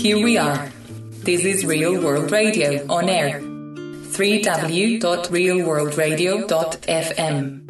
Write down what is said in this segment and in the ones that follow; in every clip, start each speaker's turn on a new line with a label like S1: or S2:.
S1: here we are. This is Real World Radio on air. www.realworldradio.fm.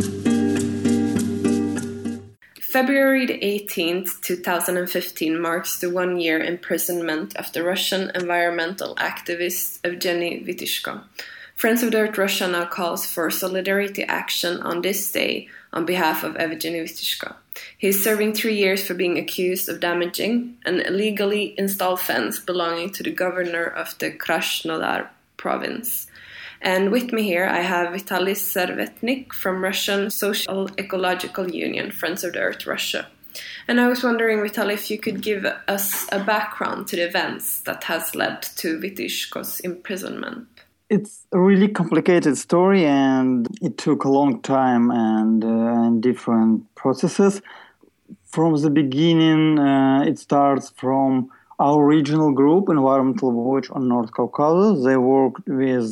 S2: February the 18th, 2015 marks the one-year imprisonment of the Russian environmental activist Evgeny Vitishko. Friends of the Earth Russia now calls for solidarity action on this day on behalf of Evgeny Vitishko. He is serving 3 years for being accused of damaging an illegally installed fence belonging to the governor of the Krasnodar province. And with me here I have Vitaly Servetnik from Russian Social Ecological Union, Friends of the Earth Russia. And I was wondering, Vitaly, if you could give us a background to the events that has led to Vitishko's imprisonment.
S3: It's a really complicated story, and it took a long time and different processes. From the beginning, it starts from our regional group, Environmental Watch on North Caucasus. They worked with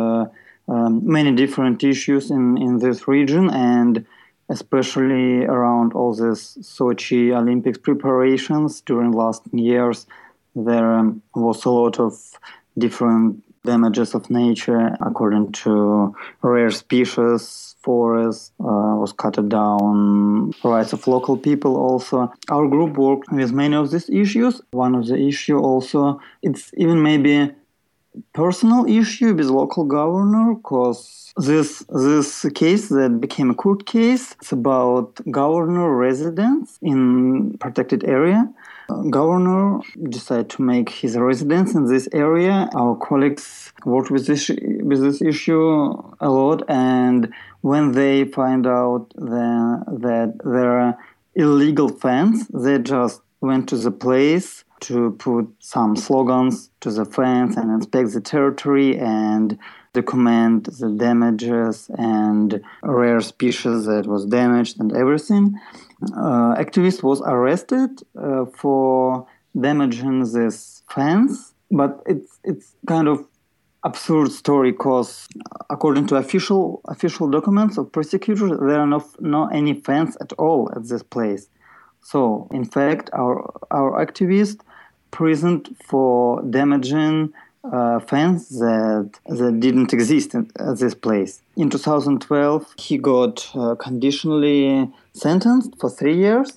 S3: many different issues in this region, and especially around all this Sochi Olympics preparations during last years. There was a lot of different damages of nature according to rare species, forest was cut down, rights of local people also. Our group worked with many of these issues. One of the issue also, it's even maybe personal issue with local governor, because this case that became a court case, it's about governor residence in protected area. Governor decided to make his residence in this area. Our colleagues worked with this issue a lot, and when they find out that there are illegal fence, they just went to the place to put some slogans to the fence and inspect the territory and document the damages and rare species that was damaged and everything. Activist was arrested for damaging this fence, but it's kind of absurd story, because according to official documents of prosecutors, there are no any fence at all at this place. So in fact, our activist prisoned for damaging fence that didn't exist at this place. In 2012, he got conditionally sentenced for 3 years,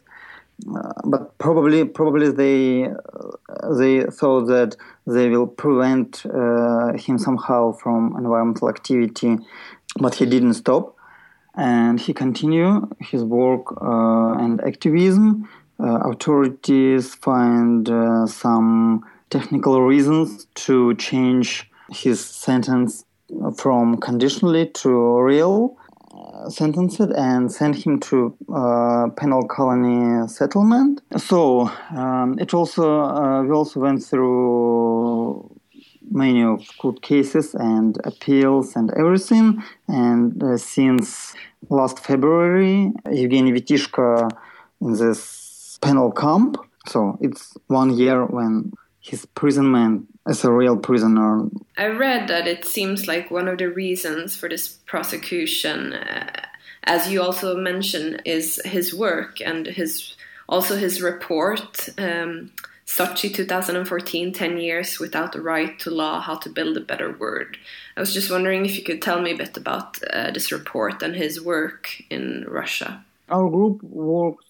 S3: but probably they thought that they will prevent him somehow from environmental activity, but he didn't stop, and he continued his work and activism. Authorities find some technical reasons to change his sentence from conditionally to real sentenced and send him to penal colony settlement. So we also went through many of court cases and appeals and everything. And since last February, Evgeny Vitishko in this penal camp. So it's 1 year when his imprisonment as a real prisoner.
S2: I read that it seems like one of the reasons for this prosecution, as you also mentioned, is his work and his report, Sochi 2014, 10 years without the right to law, how to build a better world. I was just wondering if you could tell me a bit about this report and his work in Russia.
S3: Our group worked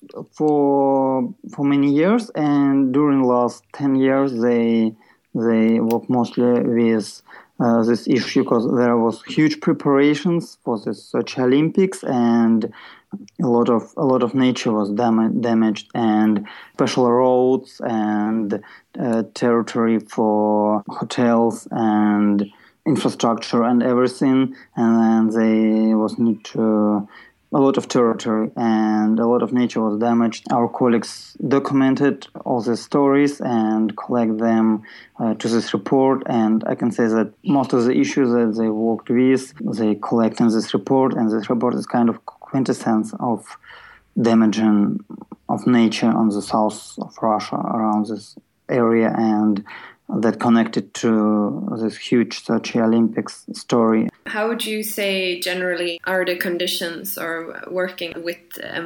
S3: for many years, and during the last 10 years they worked mostly with this issue, because there was huge preparations for the Sochi Olympics, and a lot of nature was damaged, and special roads and territory for hotels and infrastructure and everything, and then they was need to a lot of territory and a lot of nature was damaged. Our colleagues documented all the stories and collect them to this report, and I can say that most of the issues that they worked with, they collect in this report, and this report is kind of quintessence of damaging of nature on the south of Russia around this area, and that connected to this huge Sochi Olympics story.
S2: How would you say generally are the conditions or working with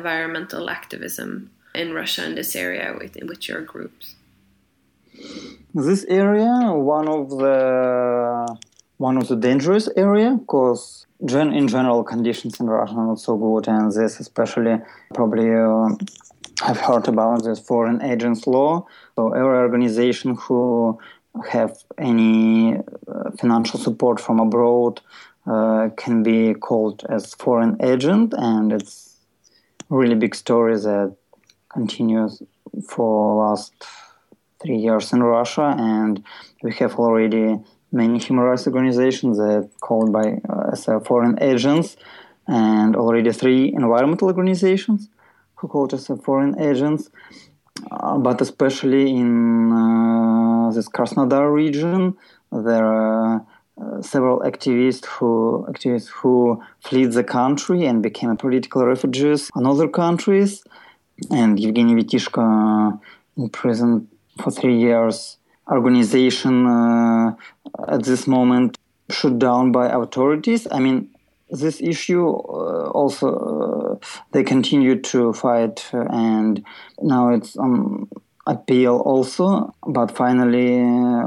S2: environmental activism in Russia in this area with your groups?
S3: This area, one of the dangerous area, because in general conditions in Russia are not so good, and this especially probably I've heard about this foreign agents law. So every organization who have any financial support from abroad can be called as foreign agent, and it's a really big story that continues for last 3 years in Russia, and we have already many human rights organizations that called by as foreign agents, and already 3 environmental organizations who called us foreign agents. But especially in this Krasnodar region, there are several activists who fled the country and became political refugees in other countries. And Evgeny Vitishko imprisoned for 3 years. Organization at this moment shut down by authorities. I mean, this issue also they continue to fight, and now it's on appeal also. But finally,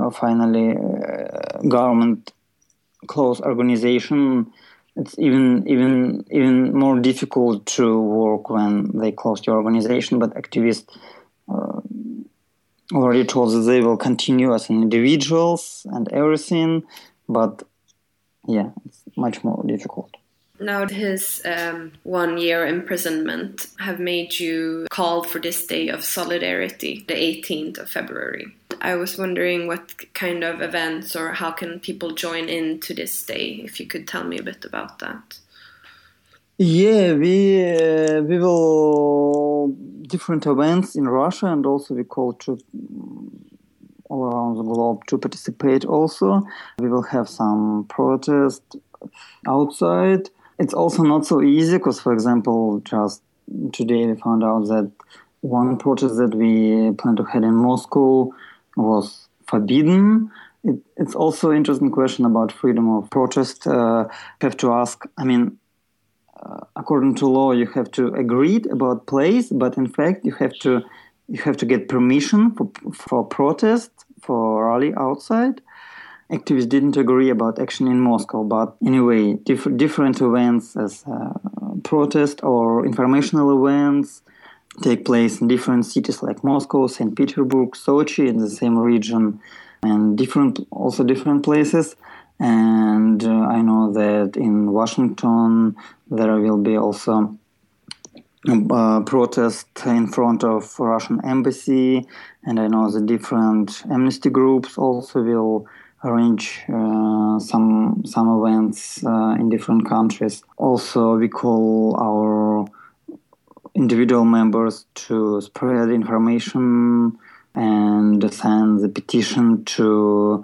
S3: government closed organization. It's even more difficult to work when they closed your organization. But activists already told that they will continue as individuals and everything. But yeah, it's much more difficult.
S2: Now his 1 year imprisonment have made you call for this day of solidarity, the 18th of February. I was wondering what kind of events or how can people join in to this day, if you could tell me a bit about that.
S3: Yeah, we will different events in Russia, and also we call to all around the globe to participate also. We will have some protest outside. It's also not so easy because, for example, just today we found out that one protest that we planned to have in Moscow was forbidden. It's also an interesting question about freedom of protest. You have to ask, I mean, according to law, you have to agree about place, but in fact, you have to get permission for protest, for rally outside. Activists didn't agree about action in Moscow, but anyway, different events as protest or informational events take place in different cities like Moscow, St. Petersburg, Sochi in the same region, and different places. And I know that in Washington there will be also protest in front of Russian embassy, and I know the different amnesty groups also will arrange some events in different countries. Also, we call our individual members to spread information and send the petition to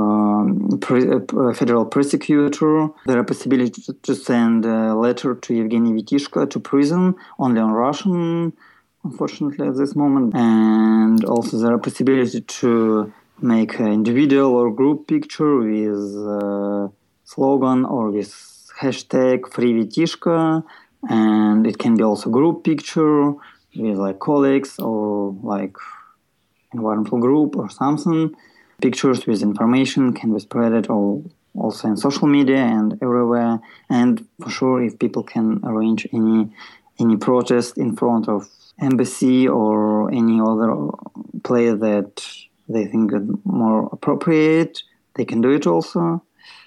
S3: federal prosecutor. There are possibility to send a letter to Evgeny Vitishko to prison, only on Russian, unfortunately, at this moment. And also there are possibility to make an individual or group picture with slogan or with hashtag Free Vitishko. And it can be also group picture with like colleagues or like environmental group or something. Pictures with information can be spread also in social media and everywhere. And for sure, if people can arrange any protest in front of embassy or any other place that they think is more appropriate, they can do it also.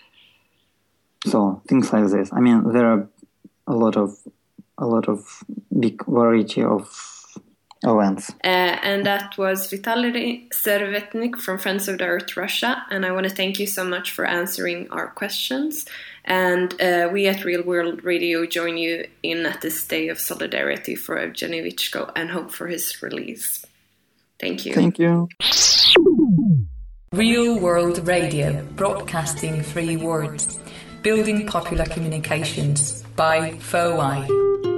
S3: So things like this. I mean, there are a lot of big variety of events.
S2: And that was Vitaly Servetnik from Friends of the Earth Russia. And I want to thank you so much for answering our questions. And we at Real World Radio join you in at this day of solidarity for Evgeny Vitishko and hope for his release. Thank you.
S3: Thank you.
S1: Real World Radio, broadcasting 3 words, building popular communications by FOI.